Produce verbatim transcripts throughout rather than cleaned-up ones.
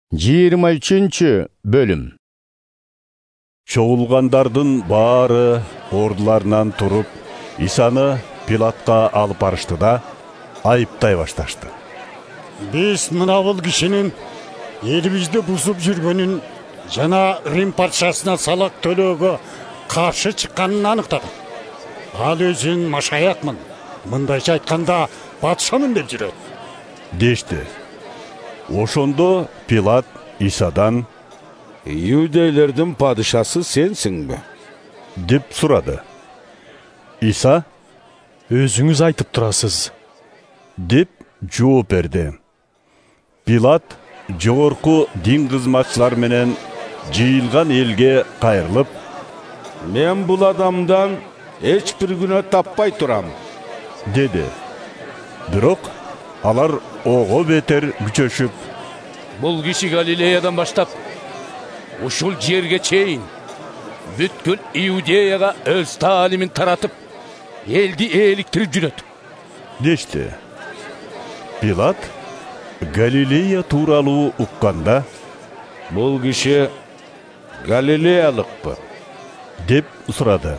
жыйырма үчүнчү бөлүм. Чогулгандардын баары ордуларынан туруп, Исаны Пилатка алып барышты да, айыптай башташты. Биз мына бул кишинин элибизди бузуп жүргөнүн жана Рим патшасына салак төлөөгө каршы чыкканын аныктадык. Ал өзүн машаякмын, мындайча айтканда патшамын деп жүрөт. Дешти. Ошондо Пилат Исадан: «Иудейлердин падышасы сенсиңби?» деп сурады. Иса: «Өзүңүз айтып турасыз», деп жооп берди. Пилат жогорку дин кызматчылар менен жыйылган элге кайрылып: «Мен бул адамдан эч бир күнөө таппай турам», деди. Бирок алар ого бетер күчөшүп: «Бул киши Галилеядан баштап ушул жерге чейин бүткүл Иудеяга өз таалимин таратып, элди ээликтирип жүрөт», дешти. Пилат Галилея тууралуу укканда: «Бул киши Галилеялыкпы?» деп сурады.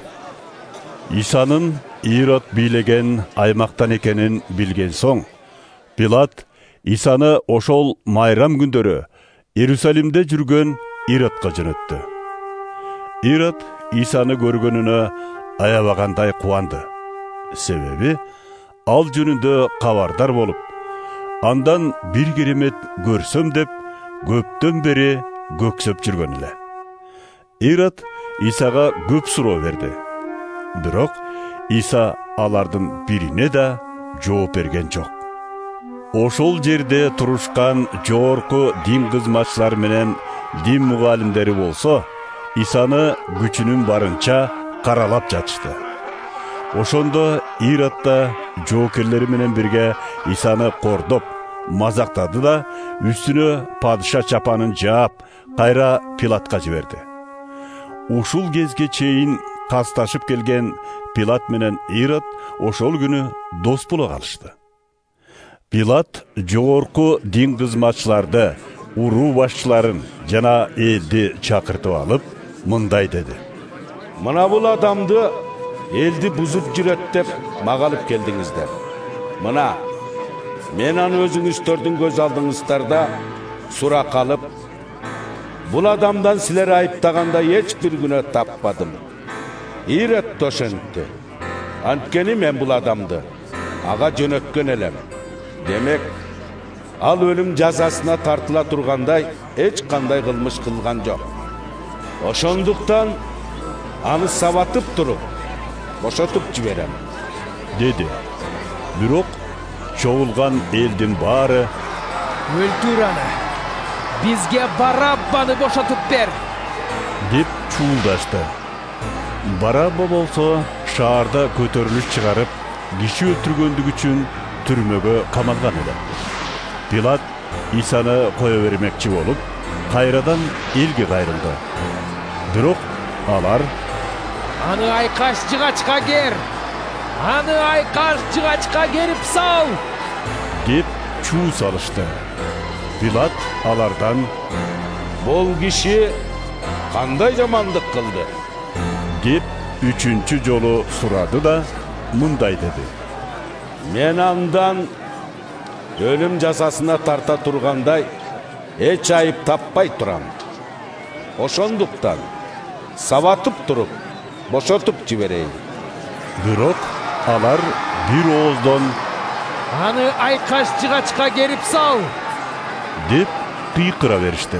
Исанын Ирод бийлеген аймактан экенин билген соң, Пилат Исаны ошол майрам күндөрү Иерусалимде жүргөн Иродко жөнөттү. Ирод Исаны көргөнүнө аябагандай кубанды. Себеби ал жөнүндө кабардар болуп, андан бир керемет көрсөм деп көптөн бери көксөп жүргөн эле. Ирод Исага көп суроо берди. Бирок Иса алардын бирине да жооп берген жок. Ошол жерде турушкан жогорку дин кызматчылар менен дин мугалимдери болсо, Исаны күчүнүн барынча каралап жатышты. Ошондо Ирод да жоокерлери менен бирге Исаны кордоп, мазактады да үстүнө падыша чапанын жаап, кайра Пилатка жиберди. Ушул кезге чейин касташып келген Пилат менен Ирод ошол күнү дос боло калышты. Пилат жогорку дин кызматчыларды, уруу башчыларын жана элди чакыртып алып, мындай деди: «Мына бул адамды элди бузуп жүрөт деп мага алып келдиңиздер. Мына, мен аны өзүңүздөрдүн көз алдыңыздарда сурак алып, бул адамдан силер айыптаганда эч бир күнөө таппадым. Ирод ошентти. Анткени мен бул адамды ага жөнөткөн элем. Демек, ал өлүм жазасына тартыла тургандай эч кандай кылмыш кылган жок. Ошондуктан аны сабатып туруп, бошотуп жиберем», деди. Бирок чогулган элдин баары: «Өлтүр аны! Бизге Бараббаны бошотуп бер!» деп чуулдашты. Барабба болсо шаарда көтөрүлүш чыгарып, киши өлтүргөндүк үчүн түрмөгө камалган эле. Пилат Исаны кое бермекчи болуп, кайрадан элге кайрылды. Бирок алар: «Аны айкаш жыгачка кер! Аны айкаш жыгачка керип сал!» деп чуу салышты. Пилат алардан: «Бул киши кандай жамандык кылды?» деп үчүнчү жолу сурады да мындай деди: «Мен андан өлүм жазасына тарта тургандай эч айып таппай турам. Ошондуктан сабатып туруп, бошотуп жиберейин». Бирок алар бир ооздон: «Аны айкаш жыгачка керип сал!» деп кыйкыра беришти.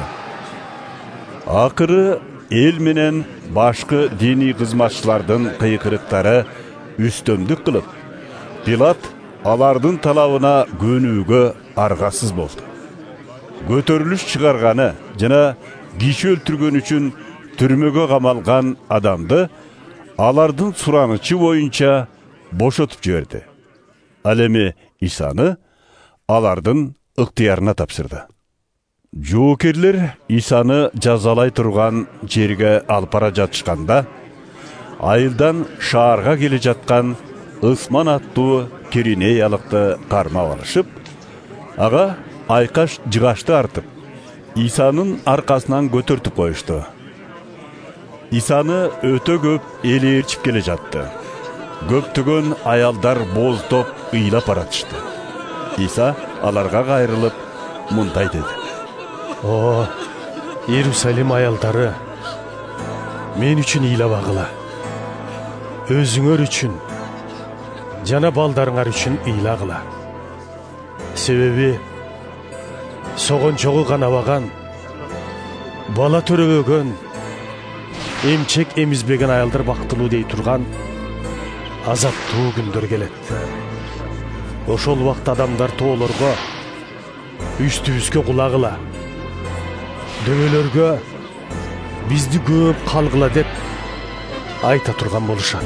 Акыры эл менен башкы диний кызматчылардын кыйкырыктары үстөмдүк кылып, Пилат алардын талабына көнүүгө аргасыз болду. Көтөрүлүш чыгарганы жана киши өлтүргөн үчүн түрмөгө камалган адамды алардын суранычы боюнча бошотуп жиберди. Ал эми Исаны алардын ыктыярына тапшырды. Жоокерлер Исаны жазалай турган жерге алып бара жатышканда, айылдан шаарга келе жаткан Ысман аттуу Киринеялыкты кармап алышып, ага айкаш жыгачты артып, Исанын аркасынан көтөртүп коюшту. Исаны өтө көп эли ээрчип келе жатты. Көптөгөн аялдар боздоп ыйлап баратышты. Иса аларга кайрылып мындай деди: О, Иерусалим аялдары, мен үчүн ыйлабагыла. Өзүңөр үчүн, жана балдарыңар үчүн ыйлагыла. Себеби согончогу канабаган, бала төрөбөгөн, эмчек эмизбеген аялдар бактылуу дей турган азаттуу күндөр келет. Ошол убакта адамдар тоолорго, үстүбүзгө кулагыла, дөбөлөргө бизди көп калгыла деп айта турган болушат.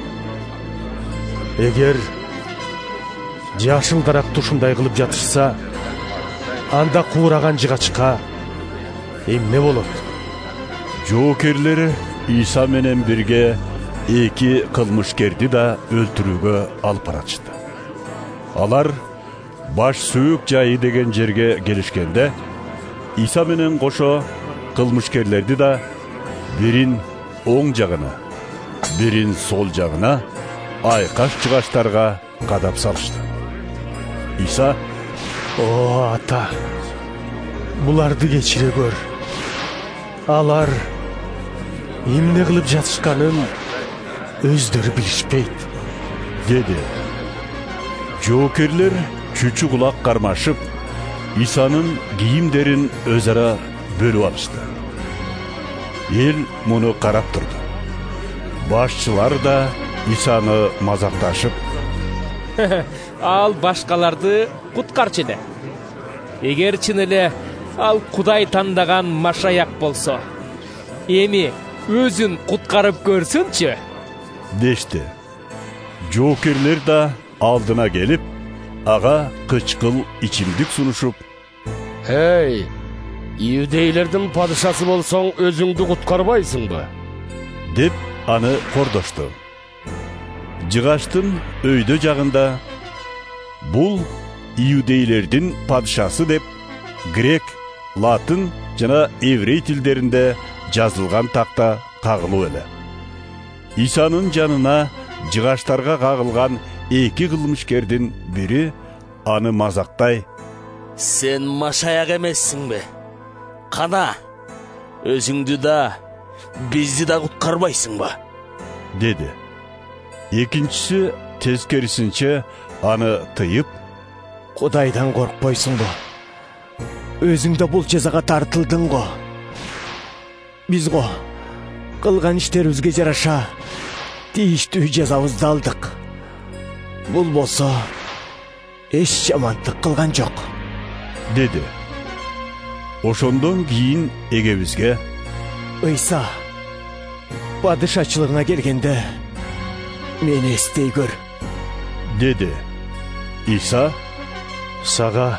Эгер жашыл даракты ушундай кылып жатышса, анда куураган жыгачка эмне болот? Жоокерлер Иса менен бирге эки кылмышкерди да өлтүрүүгө алып баратышты. Алар баш сөөк жайы деген жерге келишкенде, Иса менен кошо кылмышкерлерди да бирин оң жагына, бирин сол жагына айкаш-жыгачтарга кадап салышты. Иса: О, ата, буларды кечире көр. Алар эмне кылып жатышканын өздөрү билишпейт, деди. Жоокерлер чүчү кулак кармашып, Исанын кийимдерин өз ара бөлүп алышты. Эл муну карап турду. Башчылар да Исаны мазакташып: Ал башкаларды куткарчы эле. Эгер чын эле ал Кудай тандаган Машаяк болсо, эми өзүн куткарып көрсүнчү, дешти. Жоокерлер да алдына келип, ага кычкыл ичимдик сунушуп: Эй, иудейлердин падышасы болсоң, өзүңдү куткарбайсыңбы? деп аны кордошту. Жыгачтын өйдө жагында бул иудейлердин падышасы деп грек, латын жана еврей тилдеринде жазылган такта кагылуу эле. Исанын жанына жыгачтарга кагылган эки кылмышкердин бири аны мазактай: Сен Машаяк эмессиңби? Кана, өзүңдү да, бизди да куткарбайсыңбы? деди. Экинчиси тескерисинче аны тыйып: Кудайдан коркпойсуңбу? Өзүң да бул жазага тартылдың го. Биз го кылган иштерибизге жараша тийиштүү жазабызды алдык. Бул болсо эч жамандык кылган жок, деди. Ошондон кийин эгебизге: Ыйса, падышачылыгына келгенде мени эстей көр, деди. Иса: сага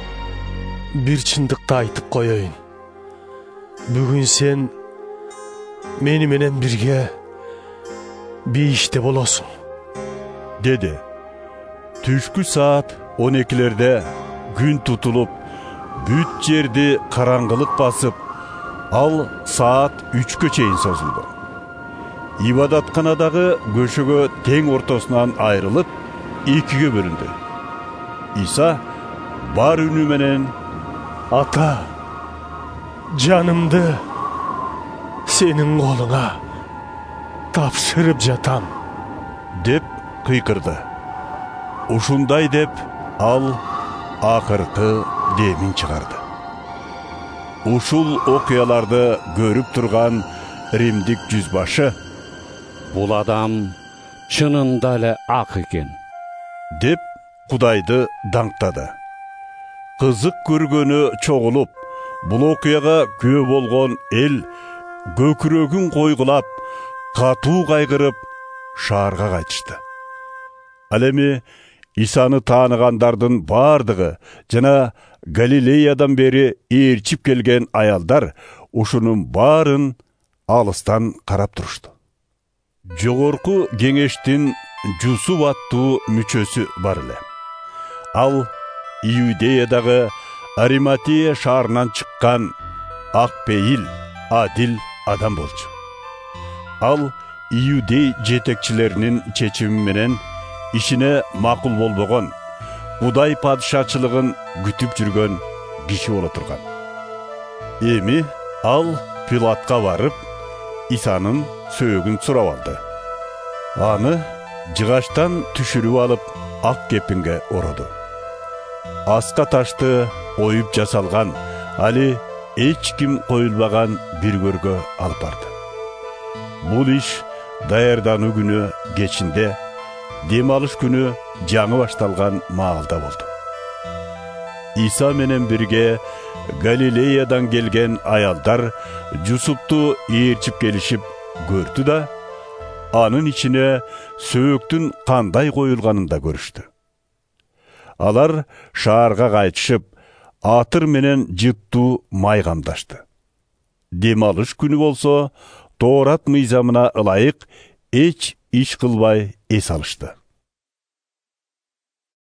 бир чындыкты айтып коеюн. Бүгүн сен мени менен бирге бейиште болосуң, деди. Түшкү саат он экилерде күн тутулуп, бүт жерди караңгылык басып, ал саат үчкө чейин созулду. Ибадатканадагы көшөгө тең ортосунан айрылып, экиге бөлүндү. Иса бар үнү менен: Ата, жанымды сенин колуңа тапшырып жатам, деп кыйкырды. Ушундай деп ал акыркы демин чыгарды. Ушул окуяларды көрүп турган римдик жүзбашы: Бул адам чынында эле ак экен, деп Кудайды даңктады. Кызык көргөнү чогулуп, бул окуяга күбө болгон эл көкүрөгүн койгулап, катуу кайгырып, шаарга кайтышты. Ал эми Исаны тааныгандардын бардыгы жана Галилеядан бери ээрчип келген аялдар ушунун баарын алыстан карап турушту. Жогорку кеңештин Жусуп аттуу мүчөсү бар эле. Ал Иудеядагы Ариматия шаарынан чыккан ак пейил, адил адам болчу. Ал иудей жетекчилеринин чечими менен ишине макул болбогон, Кудай падышачылыгын күтүп жүргөн киши боло турган. Эми ал Пилатка барып, Исанын сөөгүн сурап алды. Аны жыгачтан түшүрүп алып, ак кепинге ороду. Аска ташты оюп жасалган, али эч ким коюлбаган бир көргө алып барды. Бул иш даярдануу күнү кечинде, дем алыш күнү жаңы башталган маалда болду. Иса менен бирге Галилеядан келген аялдар Жусупту ээрчип келишип көрдү да, анын ичине сөөктүн кандай коюлганын да көрүштү. Алар шаарга кайтышып, атыр менен жыттуу май камдашты. Дем алыш күнү болсо, Тоорат мыйзамына ылайык эч иш кылбай эс алышты.